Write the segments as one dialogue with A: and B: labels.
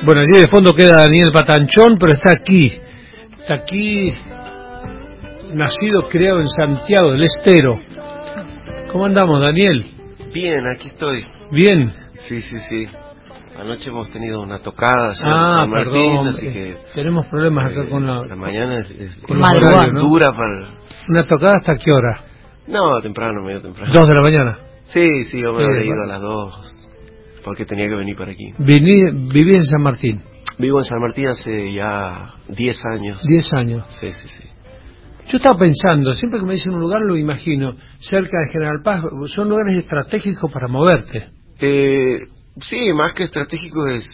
A: Bueno, allí de fondo queda Daniel Patanchón, pero está aquí, nacido, criado en Santiago del Estero. ¿Cómo andamos, Daniel?
B: Bien, aquí estoy.
A: Bien.
B: Sí. Anoche hemos tenido una tocada ya en San Martín,
A: perdón,
B: así que
A: tenemos problemas acá con
B: la mañana es
A: madrugada, ¿no?
B: dura para...
A: ¿Una tocada hasta qué hora?
B: No, temprano, medio temprano.
A: 2 de la mañana.
B: Sí, yo me habré ido a las 2, porque tenía que venir para aquí.
A: Viví en San Martín.
B: Vivo en San Martín hace ya 10 años.
A: 10 años.
B: Sí.
A: Yo estaba pensando, siempre que me dicen un lugar lo imagino, cerca de General Paz, son lugares estratégicos para moverte.
B: Sí, más que estratégico es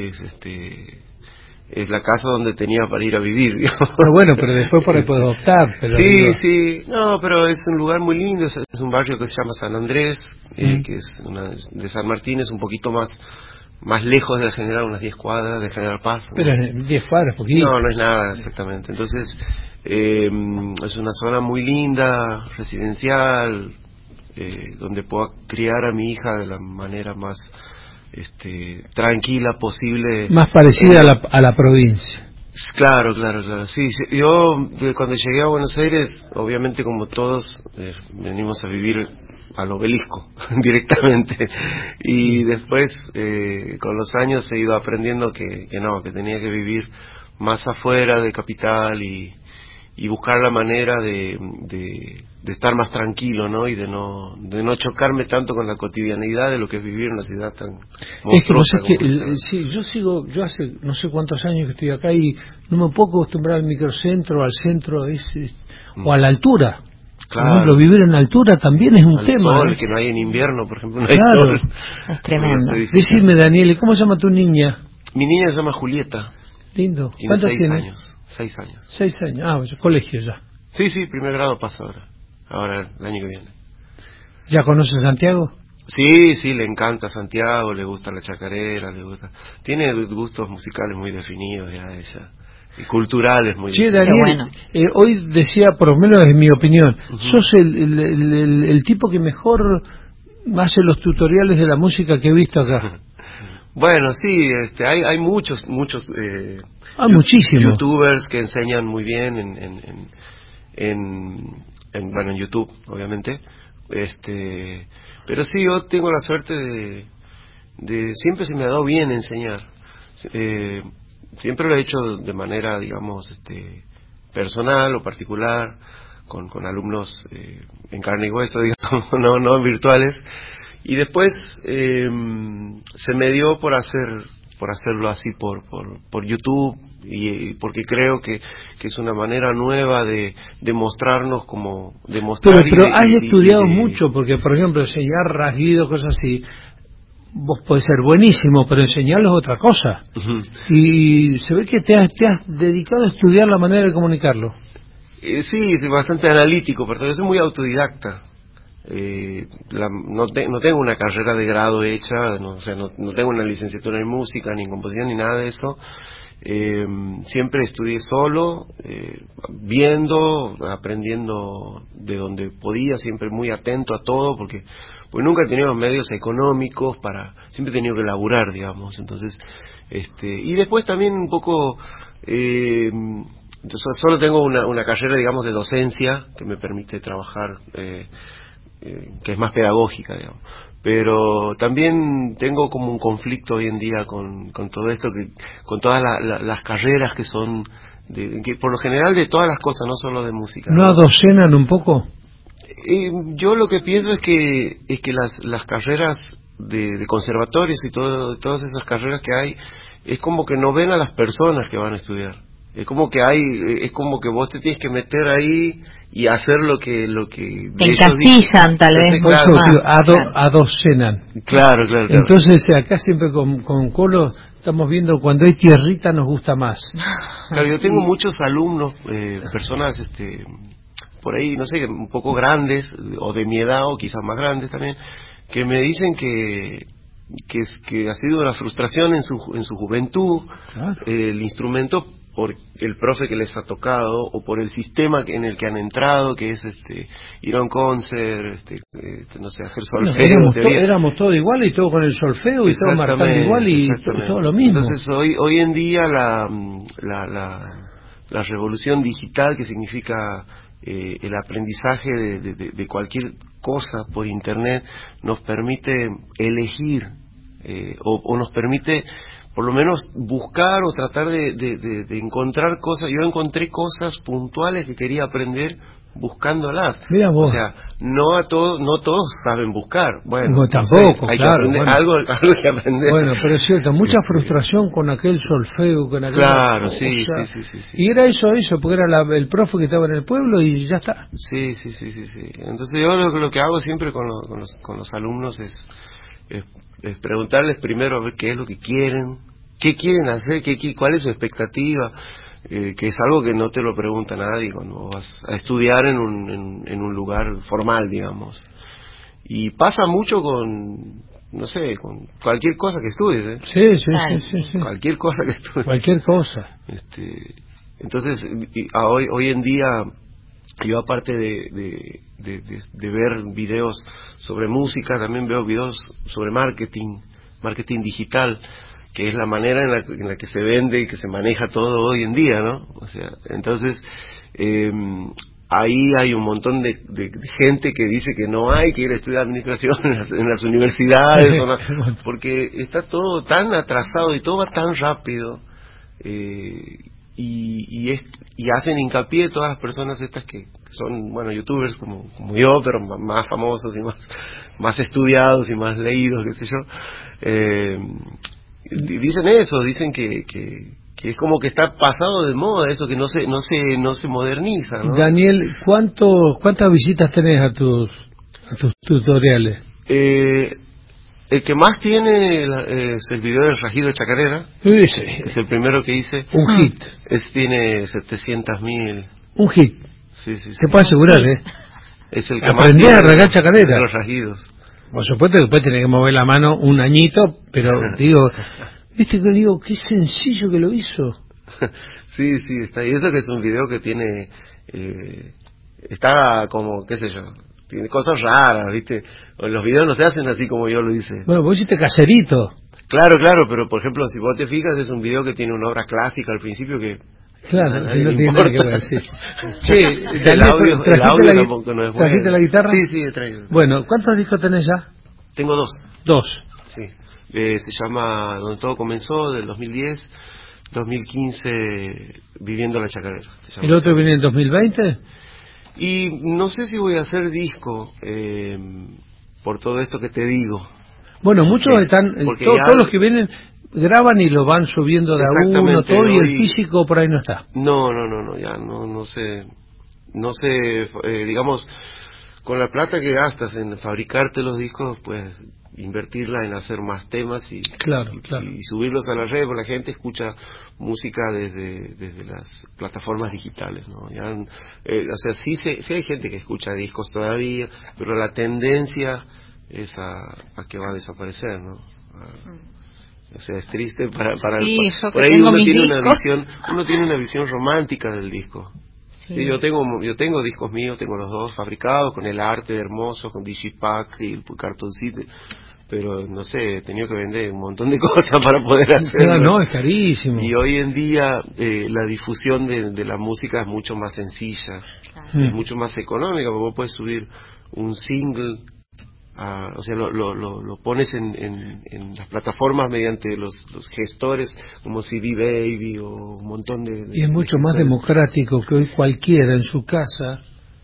B: la casa donde tenía para ir a vivir, digamos.
A: Bueno, pero después por ahí puedes optar. Pero
B: sí, no, pero es un lugar muy lindo, es un barrio que se llama San Andrés, que es de San Martín, es un poquito más lejos del General, unas 10 cuadras de General Paz.
A: Pero 10 cuadras, poquito.
B: No es nada, exactamente. Entonces, es una zona muy linda, residencial, donde puedo criar a mi hija de la manera más tranquila posible.
A: Más parecida a la provincia.
B: Claro. Sí, yo cuando llegué a Buenos Aires, obviamente como todos, venimos a vivir al Obelisco directamente, y después con los años he ido aprendiendo que tenía que vivir más afuera de Capital y buscar la manera de estar más tranquilo, ¿no? Y de no chocarme tanto con la cotidianidad de lo que es vivir en una ciudad tan monstruosa.
A: Yo hace no sé cuántos años que estoy acá y no me puedo acostumbrar al microcentro, al centro, o a la altura.
B: Claro.
A: Por ejemplo, vivir en altura también es un tema.
B: Sol, que no hay en invierno, por ejemplo, no hay sol.
C: Es tremendo.
A: Decime, Daniel, ¿cómo se llama tu niña?
B: Mi niña se llama Julieta.
A: Lindo.
B: ¿Cuántos tiene? 6 años.
A: 6 años. Colegio ya.
B: Sí, primer grado pasa ahora el año que viene.
A: ¿Ya conoces Santiago?
B: Sí, le encanta Santiago, le gusta la chacarera, tiene gustos musicales muy definidos ya ella, y culturales muy definidos.
A: Daniel, hoy decía, por lo menos en mi opinión, sos el tipo que mejor hace los tutoriales de la música que he visto acá.
B: Bueno, sí, hay muchos
A: hay muchísimos
B: youtubers que enseñan muy bien en YouTube, obviamente. Pero sí, yo tengo la suerte de siempre se me ha dado bien enseñar. Siempre lo he hecho de manera, digamos, personal o particular, con alumnos en carne y hueso, digamos, no virtuales. Y después se me dio por hacerlo así por YouTube, y porque creo que es una manera nueva de mostrarnos como demostrar.
A: Pero has estudiado mucho, porque por ejemplo enseñar rasguido, cosas así, vos podés ser buenísimo, pero enseñarlo es otra cosa. Y se ve que te has dedicado a estudiar la manera de comunicarlo.
B: Sí, soy bastante analítico, pero yo soy muy autodidacta. No tengo una carrera de grado hecha, no tengo una licenciatura en música, ni en composición, ni nada de eso. Siempre estudié solo, viendo, aprendiendo de donde podía, siempre muy atento a todo, porque nunca he tenido los medios económicos siempre he tenido que laburar, digamos. Entonces, y después también un poco, solo tengo una carrera, digamos, de docencia que me permite trabajar, que es más pedagógica, digamos. Pero también tengo como un conflicto hoy en día con todo esto, con todas las carreras que son, que por lo general de todas las cosas, no solo de música.
A: ¿No adocenan un poco?
B: Yo lo que pienso es que las carreras de conservatorios y todas esas carreras que hay, es como que no ven a las personas que van a estudiar. Es como que vos te tienes que meter ahí y hacer lo que
C: te encasillan, tal vez.
B: Claro.
A: Adocenan.
B: Claro.
A: Entonces acá siempre con Colo estamos viendo cuando hay tierrita nos gusta más.
B: Claro, yo tengo muchos alumnos, personas por ahí, no sé, un poco grandes, o de mi edad, o quizás más grandes también, que me dicen que ha sido una frustración en su juventud, el instrumento, por el profe que les ha tocado o por el sistema en el que han entrado, que es ir a un concert, no sé, hacer solfeo.
A: Éramos todos iguales y todo con el solfeo y todo marcando igual y todo lo mismo.
B: Entonces hoy en día la revolución digital, que significa el aprendizaje de cualquier cosa por internet, nos permite elegir o nos permite por lo menos buscar o tratar de encontrar cosas. Yo encontré cosas puntuales que quería aprender buscándolas.
A: Mira vos.
B: O sea, no todos saben buscar. Bueno,
A: tampoco,
B: hay
A: claro.
B: Que algo que aprender.
A: Bueno, pero es cierto, mucha frustración con aquel solfeo, con aquel...
B: Claro, sí.
A: Y era eso, porque era el profe que estaba en el pueblo y ya está.
B: Sí. Entonces yo lo que hago siempre con los alumnos es preguntarles primero a ver qué es lo que quieren, qué quieren hacer, cuál es su expectativa, que es algo que no te lo pregunta nadie cuando vas a estudiar en un lugar formal, digamos. Y pasa mucho con, no sé, con cualquier cosa que estudies, ¿eh?
A: Sí.
B: Cualquier cosa que estudies.
A: Cualquier cosa.
B: Entonces, hoy en día, yo aparte de ver videos sobre música, también veo videos sobre marketing digital, que es la manera en la que se vende y que se maneja todo hoy en día, ¿no? O sea, entonces ahí hay un montón de gente que dice que no hay que ir a estudiar administración en las universidades, porque está todo tan atrasado y todo va tan rápido. Y hacen hincapié todas las personas estas que son, bueno, youtubers como yo, pero más famosos y más estudiados y más leídos, qué sé yo, dicen eso, dicen que es como que está pasado de moda eso, que no se moderniza, ¿no?
A: Daniel, ¿cuántas visitas tenés a tus tutoriales?
B: El que más tiene es el video del Rajido de Chacarera.
A: Sí.
B: Es el primero que hice.
A: Un hit.
B: Tiene 700.000.
A: Un hit.
B: Sí.
A: Te puedo asegurar,
B: Es el que
A: aprendí
B: más
A: a arrancar chacarera.
B: de los Rajidos.
A: Por supuesto que después tenés que mover la mano un añito, pero digo, ¿viste que digo qué sencillo que lo hizo?
B: Sí, está. Y eso que es un video que tiene, está como, qué sé yo, tiene cosas raras, ¿viste? Los videos no se hacen así como yo lo hice.
A: Bueno, vos hiciste caserito.
B: Claro, pero por ejemplo, si vos te fijas, es un video que tiene una obra clásica al principio que...
A: Claro, no tiene nada que ver, sí.
B: El audio tampoco no es bueno.
A: ¿Trajiste la guitarra?
B: Sí, he traído.
A: Bueno, ¿cuántos discos tenés ya?
B: Tengo 2.
A: 2.
B: Sí. Se llama Donde Todo Comenzó, del 2010, 2015, Viviendo la Chacarera.
A: ¿El otro viene en 2020?
B: Y no sé si voy a hacer disco, por todo esto que te digo.
A: Bueno, muchos están, todos los que vienen graban y lo van subiendo de a uno, todo, y el físico por ahí no está.
B: No, ya no sé, digamos, con la plata que gastas en fabricarte los discos, pues invertirla en hacer más temas y subirlos a la red, porque la gente escucha música desde las plataformas digitales, ¿no? Ya, o sea, sí hay gente que escucha discos todavía, pero la tendencia es a que va a desaparecer, ¿no? O sea, es triste por ahí uno tiene una visión romántica del disco. Sí, yo tengo discos míos, tengo los 2 fabricados con el arte hermoso, con digipack y el cartoncito, pero no sé, he tenido que vender un montón de cosas para poder hacerlo.
A: No, es carísimo.
B: Y hoy en día la difusión de la música es mucho más sencilla, es mucho más económica, porque vos puedes subir un single, o sea, lo pones en las plataformas mediante los gestores como CD Baby o un montón de
A: y es mucho más democrático que hoy cualquiera en su casa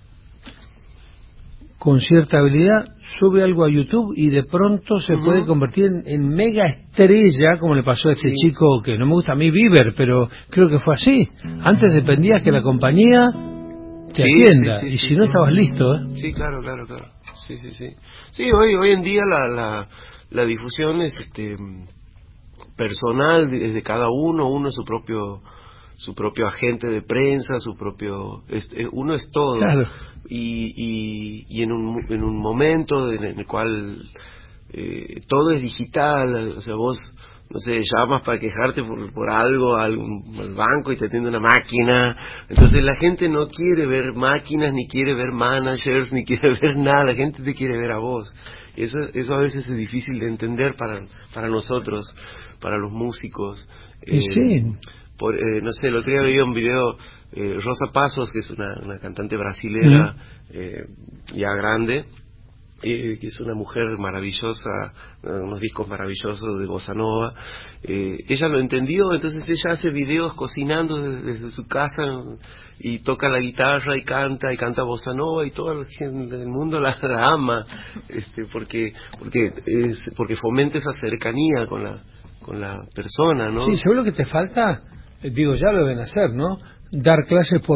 A: con cierta habilidad sube algo a YouTube y de pronto se puede convertir en mega estrella, como le pasó a este chico que no me gusta a mí, Bieber, pero creo que fue así. Antes dependías que la compañía te atienda, y si no estabas listo, ¿eh?
B: Sí, claro. Sí, hoy en día la difusión es personal, es de cada uno es su propio agente de prensa, uno es todo.
A: Claro.
B: Y en un momento en el cual todo es digital, o sea, vos no sé, llamas para quejarte por algo al banco y te atiende una máquina. Entonces la gente no quiere ver máquinas, ni quiere ver managers, ni quiere ver nada. La gente te quiere ver a vos. Y eso a veces es difícil de entender para nosotros, para los músicos.
A: Sí.
B: No sé, el otro día veía un video, Rosa Passos, que es una cantante brasilera ya grande, que es una mujer maravillosa, unos discos maravillosos de bossa nova. Ella lo entendió, entonces ella hace videos cocinando desde su casa y toca la guitarra y canta bossa nova, y toda la gente del mundo la ama, porque fomenta esa cercanía con la persona, ¿no?
A: Sí, seguro que te falta, digo, ya lo deben hacer, ¿no? Dar clases por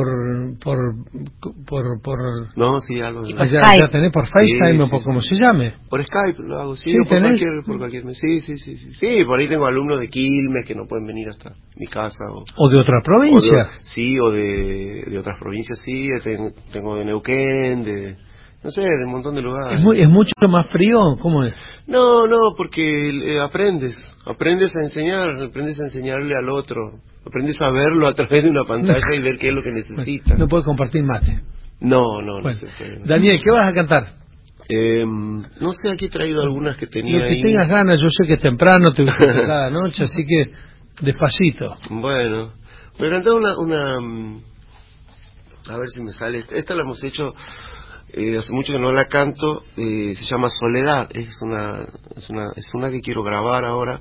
B: no, sí, algo
A: ya tenés por FaceTime, o por como se llame.
B: Por Skype lo hago, sí,
A: ¿Sí,
B: o por cualquier sí, por ahí tengo alumnos de Quilmes que no pueden venir hasta mi casa,
A: o de otra provincia.
B: O de otras provincias, sí, tengo de Neuquén, no sé, de un montón de lugares.
A: ¿Es mucho más frío? ¿Cómo es?
B: No, porque aprendes a enseñarle al otro, aprendes a verlo a través de una pantalla y ver qué es lo que necesita.
A: No puedes compartir mate.
B: No
A: bueno,
B: se puede.
A: Daniel, ¿qué vas a cantar?
B: No sé, aquí he traído algunas que tenía
A: lo que
B: ahí.
A: tengas ganas, yo sé que es temprano, te gusta cada noche, así que despacito.
B: Bueno, voy a cantar una a ver si me sale. Esta la hemos hecho hace mucho que no la canto, se llama Soledad. Es una que quiero grabar ahora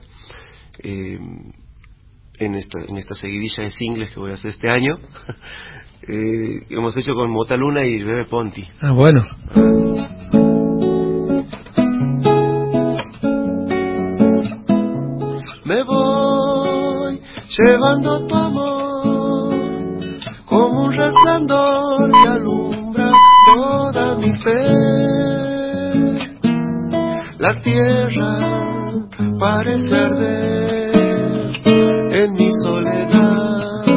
B: en esta seguidilla de singles que voy a hacer este año. Hemos hecho con Mota Luna y Bebe Ponti.
A: Ah, bueno.
B: Me voy llevando tu amor como un resplandor que alumbra toda mi fe. La tierra parece arder en mi soledad.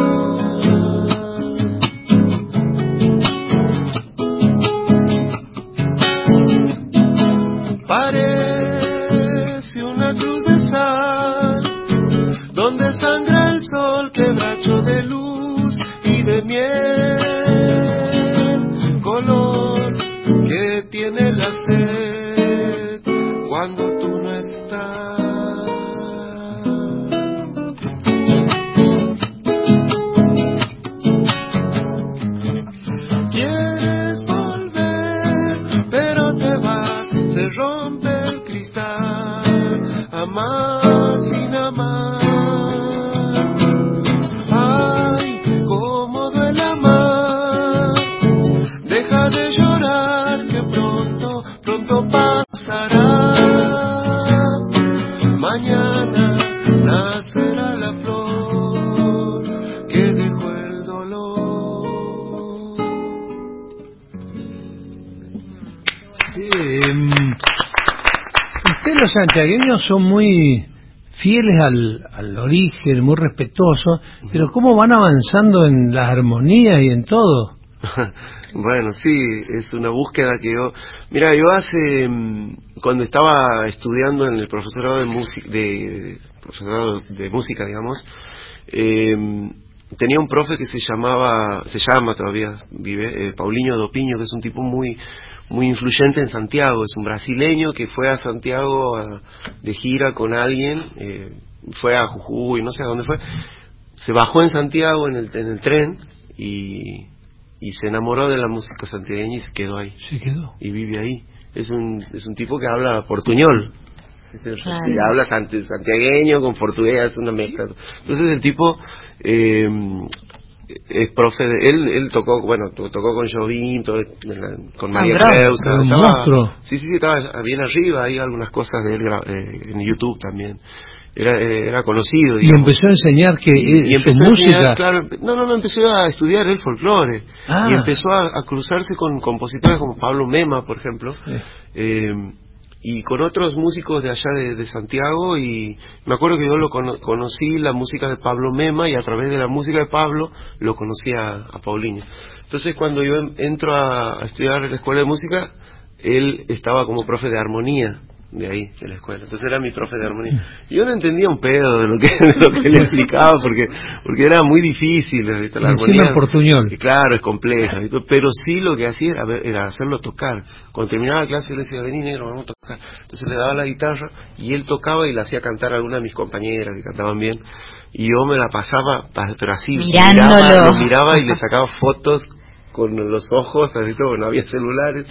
B: Parece una cruz de sal donde sangra el sol, quebracho de luz y de miel, color que tiene la sed cuando tú no estás. Quieres volver, pero te vas, se rompe el cristal, amar sin amar. Ay, cómo duele amar, deja de llorar que pronto pasará. Mañana nacerá la flor que dejó el dolor.
A: Sí, ustedes los santiagueños son muy fieles al origen, muy respetuosos, pero ¿cómo van avanzando en las armonías y en todo?
B: Bueno, sí, es una búsqueda que mira, yo cuando estaba estudiando en el profesorado de música, digamos, tenía un profe que se llama todavía, vive, Paulinho Dopiño, que es un tipo muy influyente en Santiago. Es un brasileño que fue a Santiago de gira con alguien, fue a Jujuy, no sé a dónde fue, se bajó en Santiago en el tren y se enamoró de la música santiagueña y se quedó ahí.
A: Se quedó.
B: Y vive ahí. Es un tipo que habla portuñol. Y habla santiagueño con portugués, es una mezcla. Entonces el tipo es profe él tocó con Jobim, con María Creusa,
A: un monstruo.
B: Sí, estaba bien arriba, hay algunas cosas de él en YouTube también. Era conocido, digamos.
A: Y empezó a enseñar su música.
B: Empezó a estudiar el folclore. Y empezó a cruzarse con compositores como Pablo Mema, por ejemplo. Y con otros músicos de allá de Santiago, y me acuerdo que yo conocí la música de Pablo Mema, y a través de la música de Pablo lo conocí a Paulinho. Entonces cuando yo entro a estudiar en la escuela de música, él estaba como profe de armonía, de ahí, de la escuela. Entonces era mi profe de armonía. Y yo no entendía un pedo de lo que le explicaba, porque era muy difícil, ¿viste? La armonía.
A: Portuñol.
B: Claro, es compleja. Pero sí lo que hacía era hacerlo tocar. Cuando terminaba la clase, yo le decía, vení negro, vamos a tocar. Entonces le daba la guitarra, y él tocaba y le hacía cantar a alguna de mis compañeras que cantaban bien. Y yo me la pasaba, pero así,
C: mirándolo.
B: lo miraba y le sacaba fotos con los ojos, así todo, no había celulares,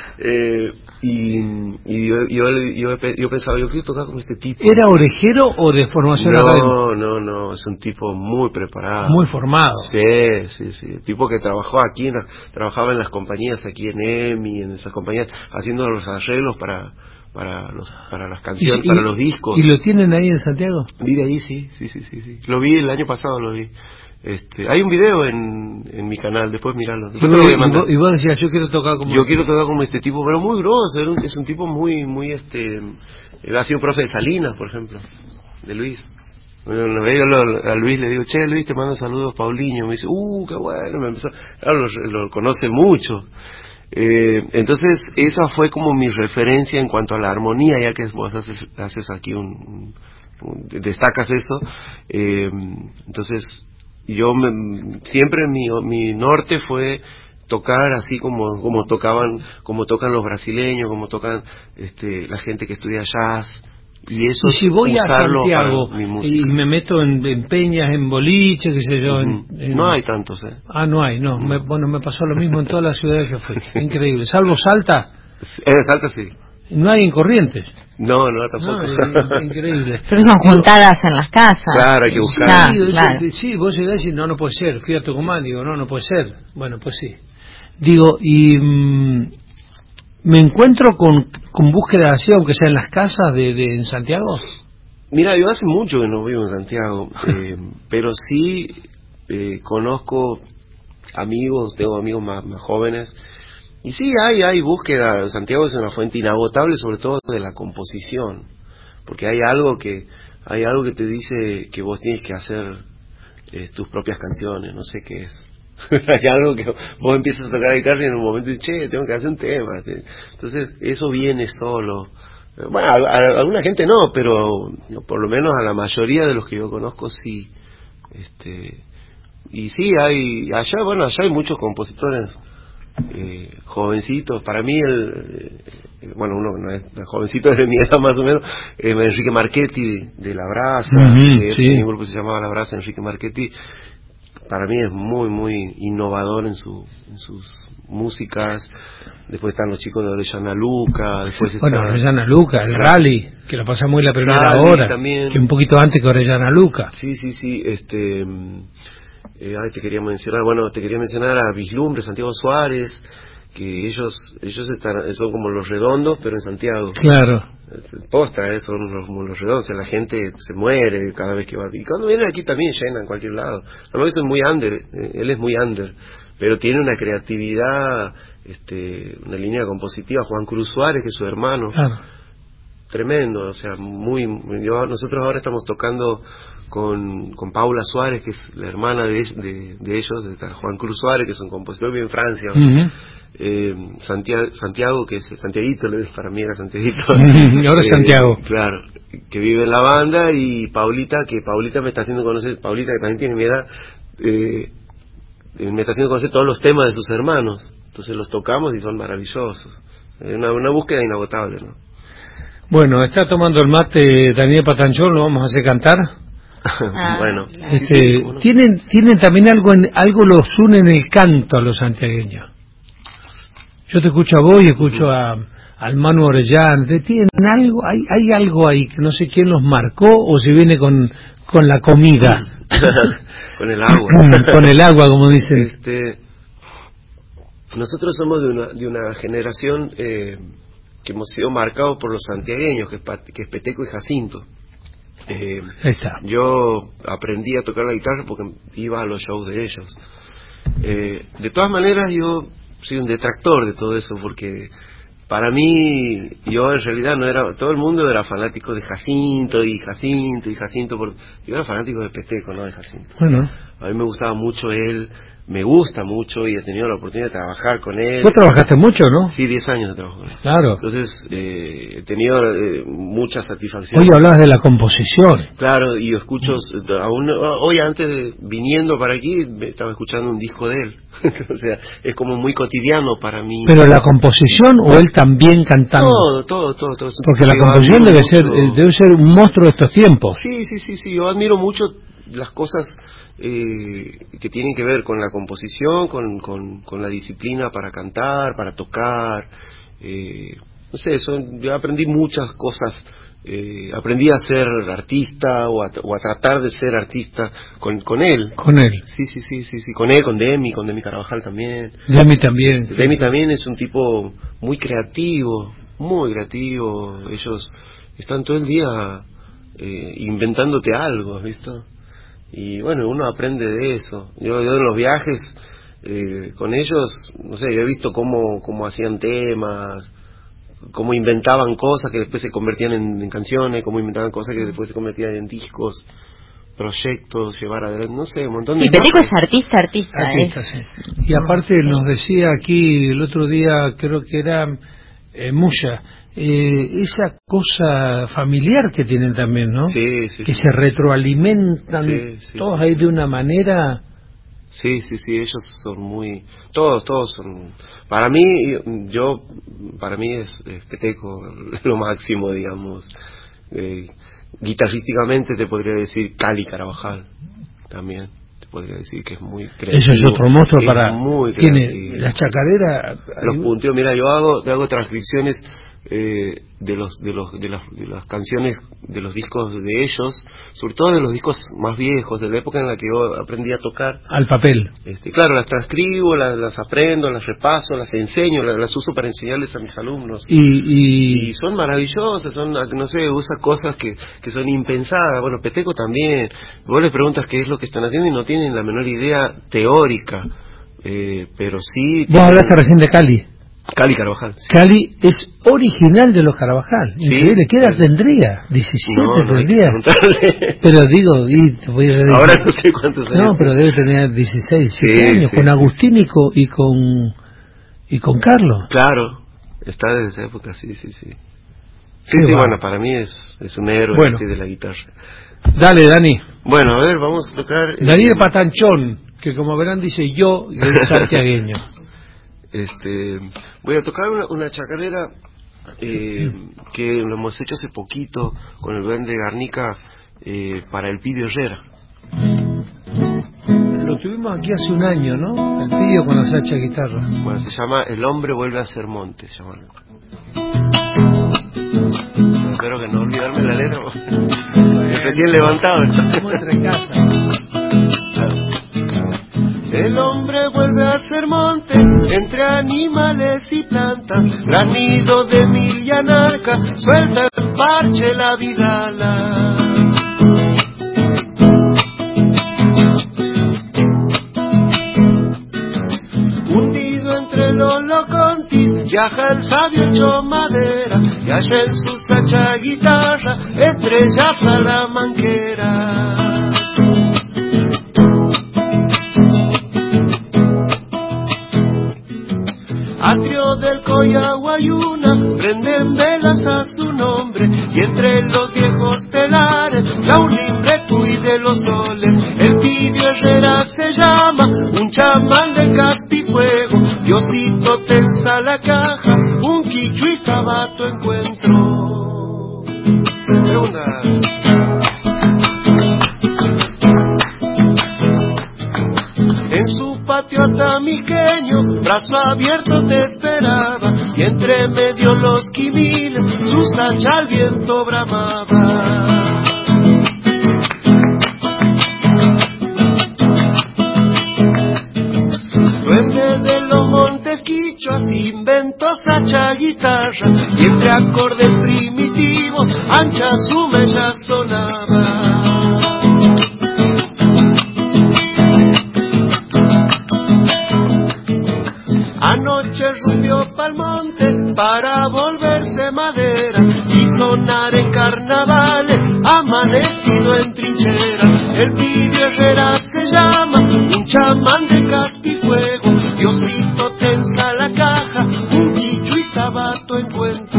B: y yo pensaba, yo quiero tocar con este tipo.
A: ¿Era orejero o de formación académica?
B: No, es un tipo muy preparado.
A: Muy formado.
B: Sí, el tipo que trabajó aquí, trabajaba en las compañías aquí en EMI, en esas compañías, haciendo los arreglos para las canciones, para los discos.
A: ¿Y lo tienen ahí en Santiago?
B: Vive ahí, sí. Lo vi el año pasado, lo vi. Hay un video en mi canal, después miralo. Después te lo voy a mandar.
A: Y vos decías, yo quiero tocar como
B: este tipo, pero muy grosso, es un tipo muy, ha sido profe de Salinas, por ejemplo, de Luis. Bueno, a Luis le digo, che, Luis, te mando saludos, Paulinho. Me dice, qué bueno, me empezó, claro, lo conoce mucho. Entonces, esa fue como mi referencia en cuanto a la armonía, ya que vos haces aquí destacas eso. Entonces, siempre mi norte fue tocar así como tocan los brasileños, como tocan la gente que estudia jazz, y eso.
A: Y si voy a Santiago
B: y
A: me meto en peñas, en boliches, qué sé yo,
B: no hay tantos,
A: no hay, no. Me pasó lo mismo en todas las ciudades que fui. Increíble, salvo Salta.
B: Salta sí.
A: No hay en Corrientes.
B: No, tampoco.
A: No, increíble.
C: Pero son juntadas en las casas.
B: Claro, hay que buscar.
A: Sí, vos llegás y no puede ser. Fui a Tucumán, digo, no puede ser. Bueno, pues sí. Digo, y me encuentro con búsqueda así, aunque sea en las casas en Santiago.
B: Mira, yo hace mucho que no vivo en Santiago, pero sí conozco amigos, tengo amigos más jóvenes. Y sí, hay búsqueda. Santiago es una fuente inagotable, sobre todo de la composición, porque hay algo que te dice que vos tienes que hacer tus propias canciones, no sé qué es. Hay algo que vos empiezas a tocar la guitarra y en un momento dices, che, tengo que hacer un tema. Entonces, eso viene solo. Bueno, a alguna gente no, pero por lo menos a la mayoría de los que yo conozco sí. Y sí, allá hay muchos compositores jovencitos. Para mí uno no es jovencito, es de mi edad más o menos, Enrique Marchetti de La Brasa,
A: sí.
B: Un grupo que se llamaba La Brasa. Enrique Marchetti para mí es muy muy innovador en sus músicas. Después están los chicos de Orellana Luca,
A: Orellana Luca, el rally, que lo pasamos en la primera hora también, que un poquito antes que Orellana Luca.
B: Sí. Te quería mencionar a Vislumbre, Santiago Suárez, que ellos son como los redondos, pero en Santiago.
A: Claro.
B: Posta, son como los redondos, la gente se muere cada vez que va. Y cuando vienen aquí también llenan en cualquier lado. Además es muy under, él es muy under, pero tiene una creatividad, una línea compositiva. Juan Cruz Suárez, que es su hermano.
A: Claro.
B: Tremendo, o sea, nosotros ahora estamos tocando con Paula Suárez, que es la hermana de ellos, de Juan Cruz Suárez, que es un compositor bien en Francia. Santiago, que es Santiaguito, para mí era Santiaguito.
A: Ahora es Santiago.
B: Claro, que vive en la banda, y Paulita me está haciendo conocer, Paulita que también tiene mi edad, me está haciendo conocer todos los temas de sus hermanos. Entonces los tocamos y son maravillosos. Es una búsqueda inagotable, ¿no?
A: Bueno, está tomando el mate Daniel Patanchón, lo vamos a hacer cantar.
B: Bueno,
A: tienen también algo los une en el canto a los santiagueños. Yo te escucho a vos y escucho al Manu Orellana. Tienen algo, hay algo ahí que no sé quién los marcó o si viene con la comida.
B: Con el agua.
A: Con el agua, como dicen.
B: Nosotros somos de una generación que hemos sido marcados por los santiagueños, que es Peteco y Jacinto. Yo aprendí a tocar la guitarra porque iba a los shows de ellos. De todas maneras, yo soy un detractor de todo eso, porque para mí, yo en realidad no era, todo el mundo era fanático de Jacinto, yo era fanático de Peteco, no de Jacinto.
A: Bueno.
B: A mí me gustaba mucho él, me gusta mucho y he tenido la oportunidad de trabajar con él.
A: Vos trabajaste mucho, ¿no?
B: Sí, 10 años de trabajo con él.
A: Claro.
B: Entonces, he tenido mucha satisfacción.
A: Hoy hablas de la composición.
B: Claro, y yo escucho, aún hoy viniendo para aquí, estaba escuchando un disco de él. O sea, es como muy cotidiano para mí.
A: ¿Pero la composición o él también cantando?
B: Todo.
A: Porque la composición debe ser un monstruo de estos tiempos.
B: Sí, yo admiro mucho las cosas que tienen que ver con la composición, con la disciplina para cantar, para tocar. No sé, yo aprendí muchas cosas. Aprendí a ser artista o a tratar de ser artista con él.
A: Con él.
B: Sí, con él, con Demi Carvajal también.
A: Demi también.
B: Demi también es un tipo muy creativo. Ellos están todo el día inventándote algo, ¿has visto? Y bueno, uno aprende de eso. Yo en los viajes con ellos, no sé, yo he visto cómo hacían temas, cómo inventaban cosas que después se convertían en canciones, cómo inventaban cosas que después se convertían en discos, proyectos, llevar adelante, no sé, un montón de
C: cosas. Sí, Peteco es artista.
A: Sí. Y aparte nos decía aquí el otro día, creo que era Muya, esa cosa familiar que tienen también, ¿no?
B: Sí.
A: Que se retroalimentan todos ahí de una manera.
B: Sí, ellos son muy... Todos son... Para mí es Peteco lo máximo, digamos. Guitarrísticamente te podría decir Cali Carvajal, también. Te podría decir que es muy creativo.
A: Eso es otro monstruo
B: tiene
A: la chacarera...
B: Los punteos, mira, yo hago transcripciones de las canciones de los discos de ellos, sobre todo de los discos más viejos, de la época en la que yo aprendí a tocar
A: al papel.
B: Claro, las transcribo, las aprendo, las repaso, las enseño, las uso para enseñarles a mis alumnos y son maravillosas, son, no sé, usa cosas que son impensadas. Bueno, Peteco también, vos les preguntas qué es lo que están haciendo y no tienen la menor idea teórica, pero sí.
A: Vos hablaste recién de Cali
B: Carvajal. Sí.
A: Cali es original de los Carvajal. Increíble. ¿Qué edad tendría? 17 tendría. Pero digo,
B: ahora no sé cuántos años.
A: No, pero debe tener 16, 17 años, con Agustín y con Carlos.
B: Claro, está desde esa época, sí. Bueno, para mí es un héroe de la guitarra.
A: Dale, Dani.
B: Bueno, a ver, vamos a tocar...
A: Daniel Patanchón, que como verán dice yo, y es santiagueño.
B: Voy a tocar una chacarera que lo hemos hecho hace poquito con el band de Garnica para el Pidio Herrera.
A: Lo tuvimos aquí hace un año, ¿no? El Pidio con la sacha guitarra.
B: Bueno, se llama El hombre vuelve a ser monte, se llama. Espero que no olvidarme la letra. Recién levantado.
A: Estamos entre casa.
B: El hombre vuelve a ser monte, entre animales y plantas, granido de mil y anarca, suelta en parche la vidala. Hundido entre los locontis, viaja el sabio hecho madera, y allá en su sacha guitarra, estrella la manquera. Atrio del Coyahuayuna, prenden velas a su nombre, y entre los viejos telares, la un limbre cuide los soles. El Pidio Herrera se llama, un chamán de castifuego, Diosito tensa la caja, un quichu y tabato encuentro. Segunda. En su patio atamiqueño, brazo abierto te esperaba, y entre medio los quimiles, su sacha al viento bramaba. Duende de los montes quichuas inventó sacha guitarra, y entre acordes primitivos, ancha su mella sonaba. Anoche rumbió pa'l monte para volverse madera y sonar en carnavales, amanecido en trinchera. El Pidio Herrera se llama, chamán de casco y fuego, Diosito tensa la caja, un dicho y sabato encuentro.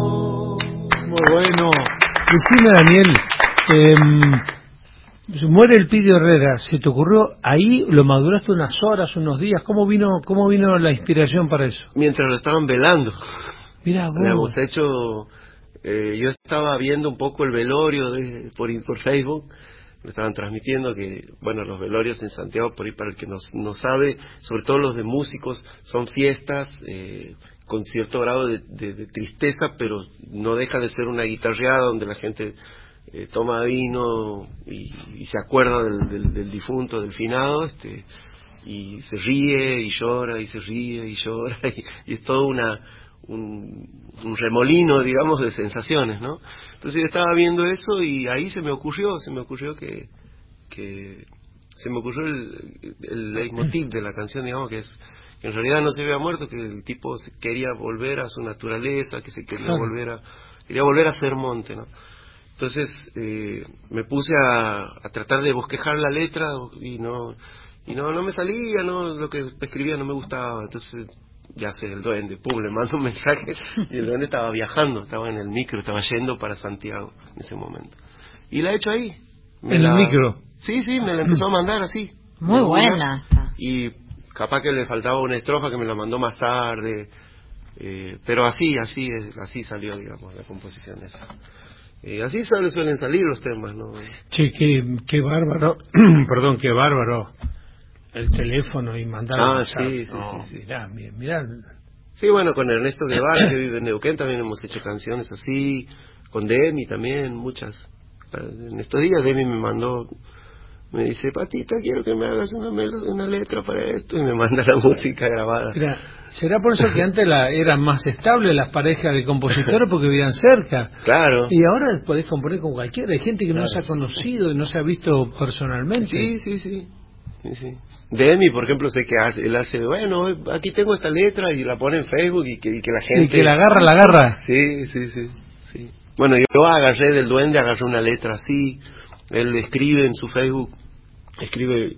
A: Muy bueno. Decime, Daniel, muere el Pidio Herrera, ¿se te ocurrió ahí? ¿Lo maduraste unas horas, unos días? ¿Cómo vino la inspiración para eso?
B: Mientras lo estaban velando.
A: Mirá vos.
B: Le hemos hecho, yo estaba viendo un poco el velorio por Facebook, lo estaban transmitiendo, que bueno, los velorios en Santiago, por ahí para el que no sabe, sobre todo los de músicos, son fiestas con cierto grado de tristeza, pero no deja de ser una guitarreada donde la gente toma vino y se acuerda del difunto, del finado, y se ríe y llora y se ríe y llora y es todo un remolino, digamos, de sensaciones, ¿no? Entonces yo estaba viendo eso y ahí se me ocurrió que se me ocurrió el leitmotiv de la canción, digamos, que es que en realidad no se había muerto, que el tipo se quería volver a su naturaleza, que se quería volver a ser monte, ¿no? Entonces me puse a tratar de bosquejar la letra y no me salía, no, lo que escribía no me gustaba. Entonces ya sé, el duende, pum, le mando un mensaje y el duende estaba viajando, estaba en el micro, estaba yendo para Santiago en ese momento. Y la he hecho ahí.
A: ¿En el micro?
B: Sí, me la empezó a mandar así.
C: Muy buena.
B: Y capaz que le faltaba una estrofa que me la mandó más tarde, pero así salió, digamos, la composición esa. Así suelen salir los temas, ¿no?
A: Che, qué bárbaro, perdón, qué bárbaro el teléfono y mandar
B: sí.
A: Mirá.
B: Sí, bueno, con Ernesto Guevara, que vive en Neuquén, también hemos hecho canciones así, con Demi también, muchas. En estos días Demi me dice, Patita, quiero que me hagas una letra para esto, y me manda la música grabada.
A: Mira, ¿será por eso que antes eran más estables las parejas de compositores porque vivían cerca?
B: Claro.
A: Y ahora podés componer con cualquiera, hay gente que no se ha conocido y no se ha visto personalmente.
B: Sí. Demi, por ejemplo, sé que él hace, bueno, aquí tengo esta letra y la pone en Facebook y que la gente...
A: Y que la agarra.
B: Sí. Bueno, yo agarré una letra así, él escribe en su Facebook, escribe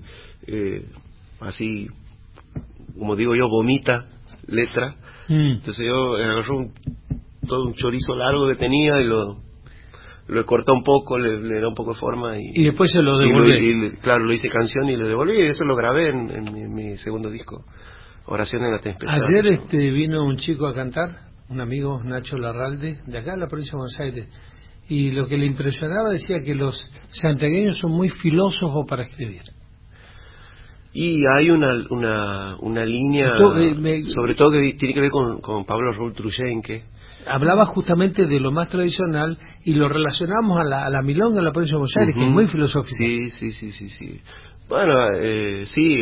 B: así, como digo yo, vomita letra. Entonces yo agarré todo un chorizo largo que tenía y lo cortó un poco, le da un poco de forma y
A: después se lo devolví.
B: Claro, lo hice canción y lo devolví, y eso lo grabé en mi segundo disco, Oración en la Tempestad.
A: Ayer vino un chico a cantar, un amigo, Nacho Larralde, de acá de la provincia de Buenos Aires, y lo que le impresionaba, decía que los santiagueños son muy filósofos para escribir.
B: Y hay una línea, sobre todo que tiene que ver con Pablo Raúl Truyenque.
A: Hablaba justamente de lo más tradicional y lo relacionamos a la milonga de la provincia de Buenos Aires, que es muy filosófica.
B: Sí. Bueno, sí,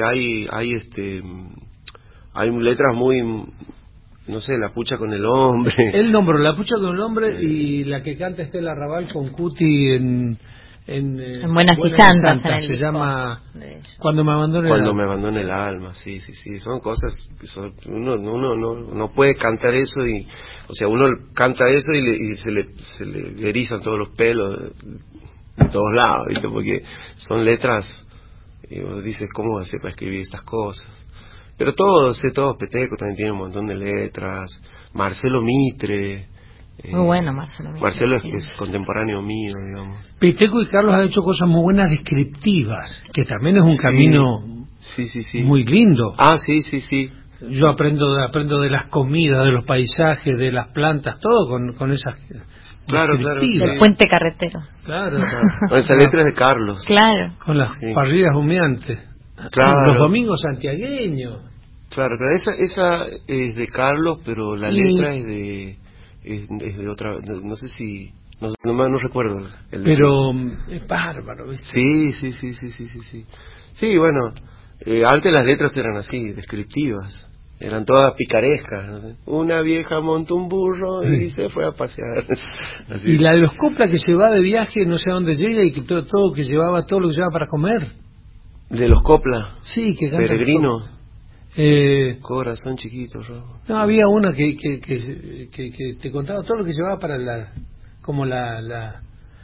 B: hay letras muy, no sé, La Pucha con el Hombre.
A: Él nombró La Pucha con el Hombre y la que canta Estela Raval con Cuti en
C: Buenas y Santas,
A: se llama Cuando me abandone
B: el alma. Sí, son cosas que uno no puede cantar eso, y o sea, uno canta eso y se le erizan todos los pelos de todos lados, ¿viste? Porque son letras y vos dices, ¿cómo hace para escribir estas cosas? Pero todos Peteco también tiene un montón de letras, Marcelo Mitre.
C: Muy bueno, Marcelo Mitre.
B: Marcelo es contemporáneo mío, digamos.
A: Peteco y Carlos han hecho cosas muy buenas descriptivas, que también es un camino muy lindo.
B: Sí.
A: Yo aprendo de las comidas, de los paisajes, de las plantas, todo con esas.
B: Claro.
C: El puente carretero.
A: Claro.
B: Con esas letras de Carlos.
C: Claro.
A: Con las parrillas humeantes.
B: Claro.
A: Los domingos santiagueños.
B: Claro, pero esa es de Carlos, pero la letra es de otra, no sé si, no recuerdo.
A: Pero es bárbaro, ¿viste?
B: Sí. Sí, bueno, antes las letras eran así, descriptivas. Eran todas picarescas, ¿no? Una vieja montó un burro y se fue a pasear. Así.
A: Y la de los coplas que se va de viaje, no sé a dónde llega, y que todo lo que llevaba para comer.
B: De los coplas.
A: Sí, que canta.
B: Peregrino. Corazón chiquito, rojo.
A: No, había una que te contaba todo lo que llevaba para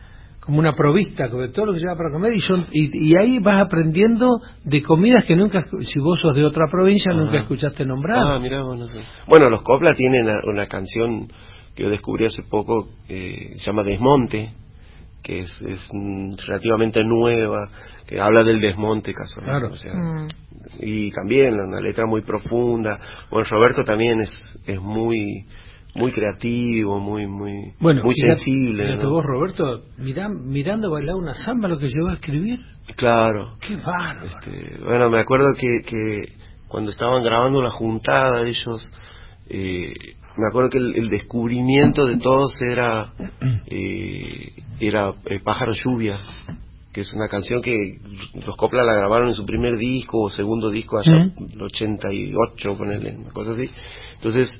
A: como una provista de todo lo que lleva para comer, y ahí vas aprendiendo de comidas que nunca, si vos sos de otra provincia, nunca escuchaste nombrar.
B: Mirá, bueno, sí. Bueno, los Copla tienen una canción que yo descubrí hace poco, se llama Desmonte, que es relativamente nueva, que habla del desmonte casual,
A: claro.
B: O sea, y también una letra muy profunda. Bueno, Roberto también es muy creativo, muy sensible.
A: Fíjate, ¿no? Vos, Roberto, mirando bailar una samba lo que llegó a escribir.
B: Claro.
A: Qué bárbaro.
B: Bueno, me acuerdo que cuando estaban grabando la juntada ellos, me acuerdo que el descubrimiento de todos era Pájaro Lluvia, que es una canción que los Copla la grabaron en su primer disco o segundo disco allá en el 88, ponerle una cosa así. Entonces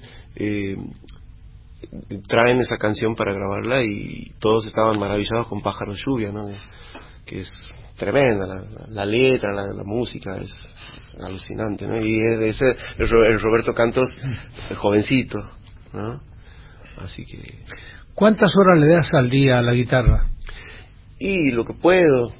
B: traen esa canción para grabarla y todos estaban maravillados con Pájaro Lluvia, ¿no? Que es tremenda la letra, la música es alucinante, ¿no? Y el Roberto Cantos, el jovencito, ¿no? Así que...
A: ¿Cuántas horas le das al día a la guitarra?
B: Y lo que puedo,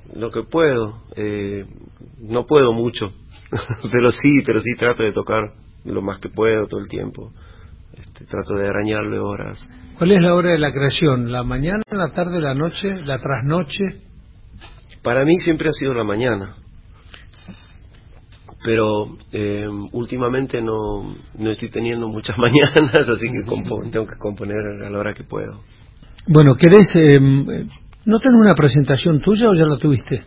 B: no puedo mucho, pero sí trato de tocar lo más que puedo todo el tiempo. Trato de arañarle horas.
A: ¿Cuál es la hora de la creación? ¿La mañana, la tarde, la noche, la trasnoche?
B: Para mí siempre ha sido la mañana, pero últimamente no estoy teniendo muchas mañanas, así que tengo que componer a la hora que puedo.
A: Bueno, ¿querés... ¿no tenés una presentación tuya o ya la tuviste?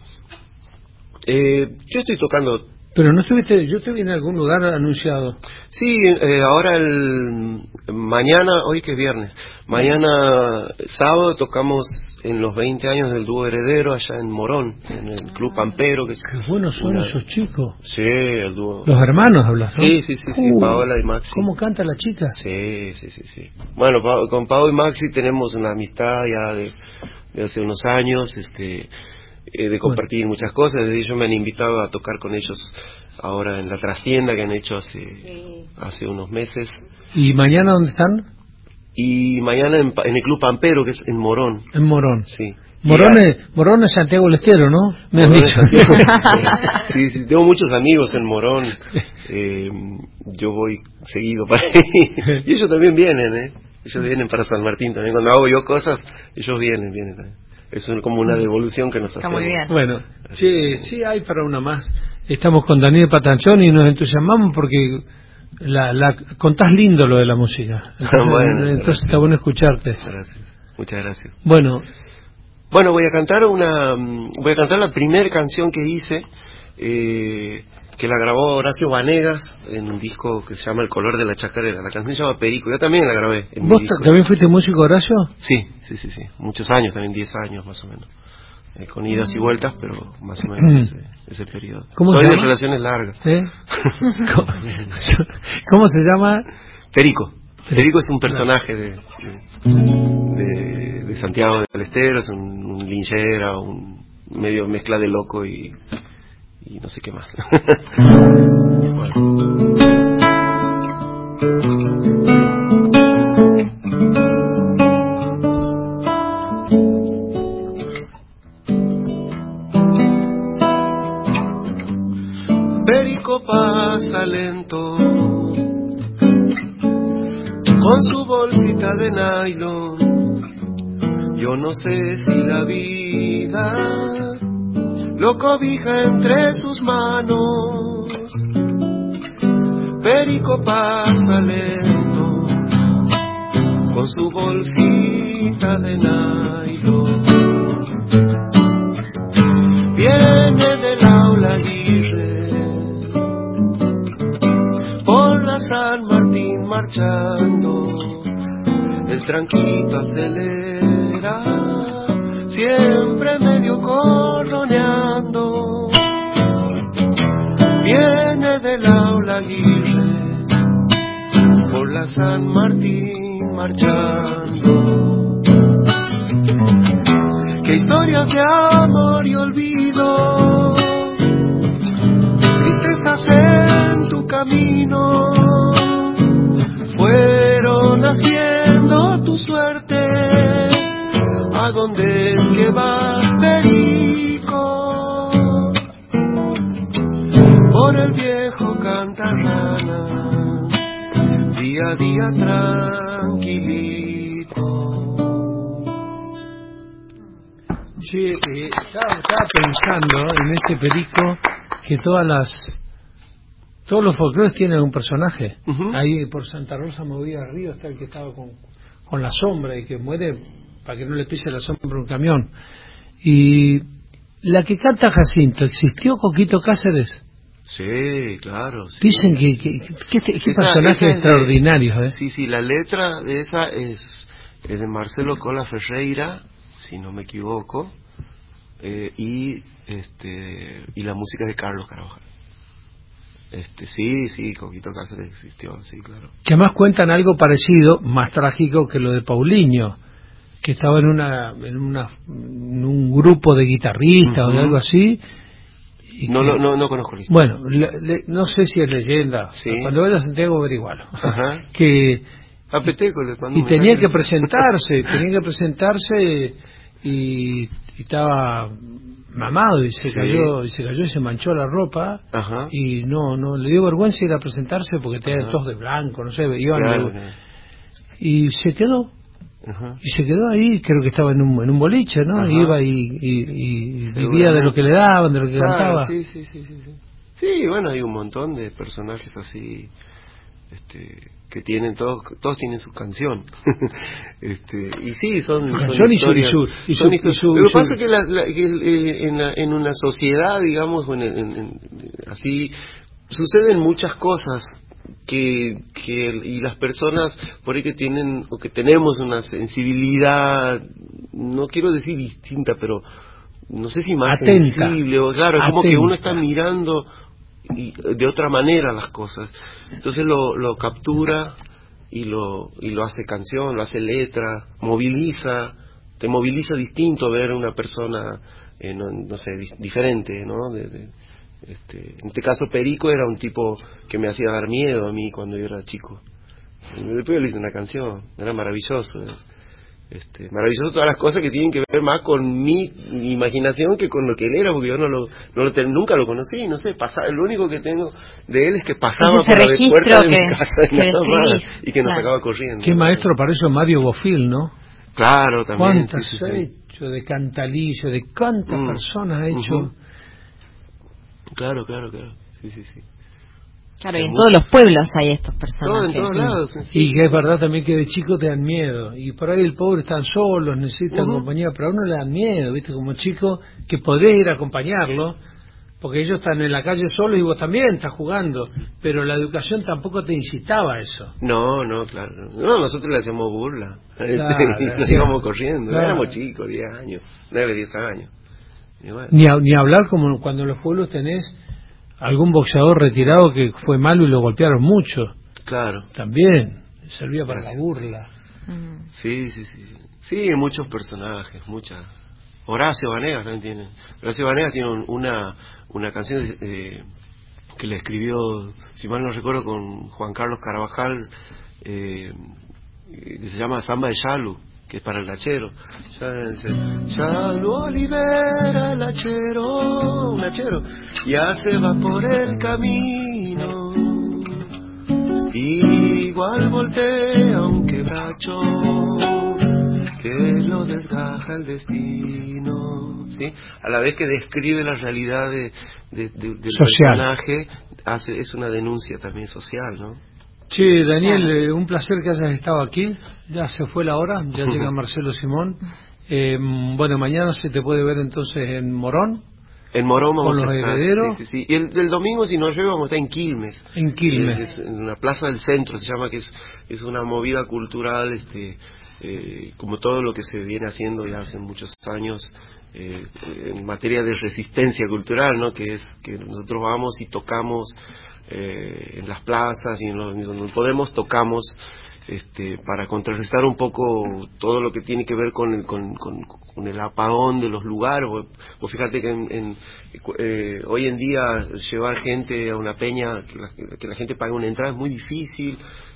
B: Yo estoy tocando...
A: Pero no estuviste, yo te vi en algún lugar anunciado.
B: Sí, ahora mañana, hoy que es viernes, mañana sábado tocamos en los 20 años del dúo Heredero allá en Morón, en el Club Pampero. Qué
A: buenos son esos chicos.
B: Sí, el dúo.
A: Los hermanos hablas, ¿no?
B: Sí, Paola y Maxi.
A: ¿Cómo canta la chica?
B: Sí. Bueno, con Pau y Maxi tenemos una amistad ya de hace unos años, de compartir muchas cosas. Ellos me han invitado a tocar con ellos ahora en la trastienda que han hecho hace unos meses.
A: ¿Y mañana dónde están?
B: Y mañana en el Club Pampero, que es en Morón.
A: En Morón.
B: Sí.
A: Morón es Santiago del Estero, ¿no? Me han dicho.
B: Sí, tengo muchos amigos en Morón. Yo voy seguido para ahí. Y ellos también vienen, Ellos vienen para San Martín también. Cuando hago yo cosas, ellos vienen también. Es como una devolución que nos hacemos.
C: Está muy bien.
A: Bueno, sí, hay para una más. Estamos con Daniel Patanchón y nos entusiasmamos porque contás lindo lo de la música. Entonces está bueno escucharte.
B: Gracias. Muchas gracias.
A: Bueno,
B: voy a cantar la primera canción que hice, que la grabó Horacio Vanegas en un disco que se llama El color de la chacarera. La canción se llama Perico. Yo también la grabé en
A: ¿vos
B: mi disco.
A: también fuiste músico, Horacio?
B: Sí. Muchos años, también 10 años más o menos. Con idas y vueltas, pero más o menos ese periodo. Soy de relaciones largas.
A: ¿Cómo se llama?
B: Perico. Perico es un personaje de Santiago del Estero, es un linchera, un medio mezcla de loco y no sé qué más. Perico pasa lento con su bolsita de nylon. Yo no sé si la vida lo cobija entre sus manos. Perico pasa lento con su bolsita de nylon. Viene del aula Aguirre por la San Martín marchando. El tranquito acelera, siempre medio corroneando. Viene del aula Aguirre por la San Martín marchando. Qué historias de amor y olvido, tristezas en tu camino, fueron haciendo tu suerte ¿A dónde es que vas, Perico? Por el viejo Cantarrana, día a día tranquilito.
A: Sí, estaba pensando en este Perico que todos los folclores tienen un personaje. Ahí por Santa Rosa movida al río está el que estaba con la sombra y que muere para que no le pise la sombra un camión. Y la que canta Jacinto, ¿existió Coquito Cáceres?
B: Sí, claro. Sí.
A: Dicen que personaje extraordinario.
B: Sí, la letra de esa es de Marcelo Cola Ferreira, si no me equivoco, y la música de Carlos Carabajal. Sí, Coquito Cáceres existió, sí, claro.
A: Que además cuentan algo parecido, más trágico que lo de Paulinho, que estaba en un grupo de guitarristas o de algo así. Y
B: no conozco la
A: Bueno,
B: historia.
A: no sé si es leyenda.
B: Sí.
A: Cuando vaya a Santiago averigualo.
B: Que
A: y tenían que presentarse y estaba mamado y se cayó y se manchó la ropa. Y no le dio vergüenza ir a presentarse porque tenía todos de blanco, no sé, y se quedó. Y se quedó ahí, creo que estaba en un boliche, ¿no? Iba y vivía de lo que le daban, de lo que cantaba.
B: Sí, bueno, hay un montón de personajes así, que tienen todos tienen su canción. Y sí, son historias. Lo que pasa es que en una sociedad, digamos, así suceden muchas cosas y las personas por ahí que tienen o que tenemos una sensibilidad, no quiero decir distinta, pero no sé si más
A: atenta,
B: sensible, o claro, es como que uno está mirando de otra manera las cosas, entonces lo captura y lo hace canción, lo hace letra, te moviliza distinto ver a una persona no sé, diferente, ¿no? En este caso Perico era un tipo que me hacía dar miedo a mí cuando yo era chico. Después le hice una canción, era maravilloso. Maravilloso todas las cosas que tienen que ver más con mi imaginación que con lo que él era, porque yo nunca lo conocí, no sé, lo único que tengo de él es que pasaba por la puerta de mi casa y que nos sacaba corriendo.
A: Qué maestro para eso Mario Bofill, ¿no?
B: Claro, también.
A: ¿Cuántas ha hecho de Cantalillo, de cuántas personas ha hecho?
B: Claro. Sí.
C: Claro, y en todos los pueblos hay estos personajes.
B: En todos lados. Sí.
A: Y que es verdad también que de chicos te dan miedo. Y por ahí el pobre están solos, necesitan compañía, pero a uno le dan miedo, ¿viste? Como chico, que podés ir a acompañarlo, porque ellos están en la calle solos y vos también estás jugando. Pero la educación tampoco te incitaba a eso.
B: No, claro. No, nosotros le hacíamos burla.
A: Claro,
B: nos íbamos corriendo.
A: Claro.
B: Éramos chicos, 10 años, 9, 10 años. Bueno.
A: Ni hablar como cuando en los pueblos tenés algún boxeador retirado que fue malo y lo golpearon mucho.
B: Claro.
A: También servía para la burla.
B: Sí. Sí, muchos personajes, Horacio Vanegas también tiene. Horacio Vanegas tiene una canción que le escribió, si mal no recuerdo, con Juan Carlos Carabajal, que se llama Samba de Yalu, que es para el lachero. Yalu Olivera, el lachero, ya se va por el camino, igual voltea un quebracho que lo desgaja el destino, ¿sí? A la vez que describe la realidad del personaje, es una denuncia también social, ¿no?
A: Sí, Daniel, un placer que hayas estado aquí. Ya se fue la hora, ya llega Marcelo Simón. Bueno, mañana se te puede ver entonces en Morón.
B: En Morón vamos
A: con los herederos.
B: Sí. Y el domingo, si no llueve, vamos a estar en Quilmes.
A: En Quilmes.
B: En la Plaza del Centro, se llama, que es una movida cultural, como todo lo que se viene haciendo ya hace muchos años, en materia de resistencia cultural, ¿no? Que es que nosotros vamos y tocamos en las plazas y donde podemos tocamos para contrarrestar un poco todo lo que tiene que ver con el apagón de los lugares. Vos fíjate que hoy en día llevar gente a una peña, que la gente pague una entrada es muy difícil,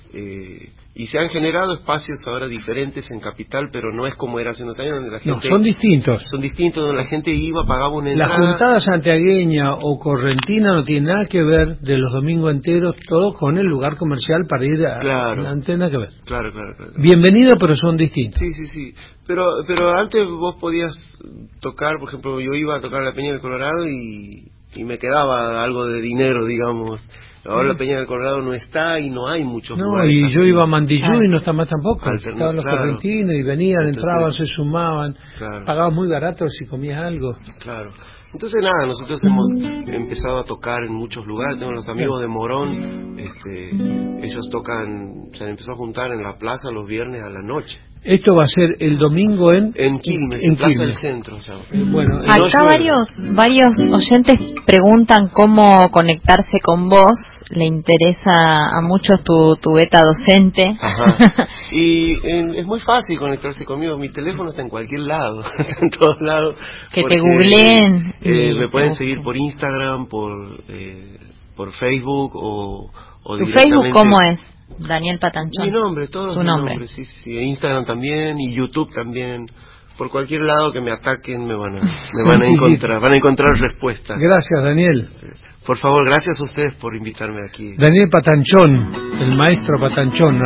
B: y se han generado espacios ahora diferentes en Capital, pero no es como era hace unos años, donde la gente...
A: No, son distintos.
B: Son distintos, donde la gente iba, pagaba una entrada.
A: La juntada santiagueña o correntina no tiene nada que ver de los domingos enteros, todo con el lugar comercial para ir a la antena que ver.
B: Claro.
A: Bienvenido, pero son distintos.
B: Sí. Pero antes vos podías tocar, por ejemplo, yo iba a tocar a la Peña del Colorado y me quedaba algo de dinero, digamos. Ahora la Peña del Colorado no está y no hay muchos lugares.
A: Y yo iba a Mandillú y no está más tampoco. Estaban los
B: claro.
A: correntinos y venían,
B: Entonces,
A: entraban, se sumaban,
B: claro.
A: pagabas muy barato si comías algo.
B: Claro. Entonces nada, nosotros hemos empezado a tocar en muchos lugares. Tengo los amigos de Morón, ellos tocan, se han empezado a juntar en la plaza los viernes a la noche.
A: Esto va a ser el domingo en
B: Quilmes, en Plaza del Centro. O sea,
A: bueno,
C: acá varios oyentes preguntan cómo conectarse con vos. Le interesa a muchos tu beta docente.
B: Ajá. Y es muy fácil conectarse conmigo. Mi teléfono está en cualquier lado, en todos lados.
C: Que te googleen.
B: Me pueden seguir por Instagram, por Facebook o
C: ¿Tu Facebook cómo es? Daniel Patanchón.
B: Mi nombre, todo
C: tu
B: mi
C: nombre.
B: Sí. Instagram también y YouTube también. Por cualquier lado que me ataquen me van a encontrar, van a encontrar respuestas.
A: Gracias, Daniel.
B: Por favor, gracias a ustedes por invitarme aquí.
A: Daniel Patanchón, el maestro Patanchón.